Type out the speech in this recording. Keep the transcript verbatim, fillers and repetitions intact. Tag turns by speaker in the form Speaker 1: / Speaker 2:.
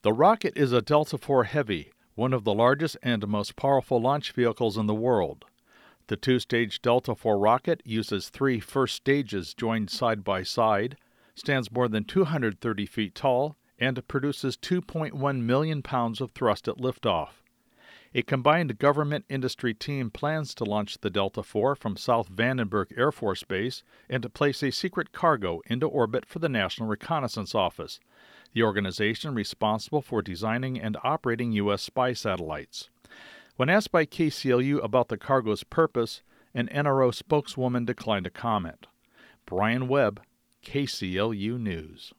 Speaker 1: The rocket is a Delta four Heavy, one of the largest and most powerful launch vehicles in the world. The two-stage Delta four rocket uses three first stages joined side by side, stands more than two hundred thirty feet tall, and produces two point one million pounds of thrust at liftoff. A combined government-industry team plans to launch the Delta four from South Vandenberg Air Force Base and to place a secret cargo into orbit for the National Reconnaissance Office, the organization responsible for designing and operating U S spy satellites. When asked by K C L U about the cargo's purpose, an N R O spokeswoman declined to comment. Brian Webb, K C L U News.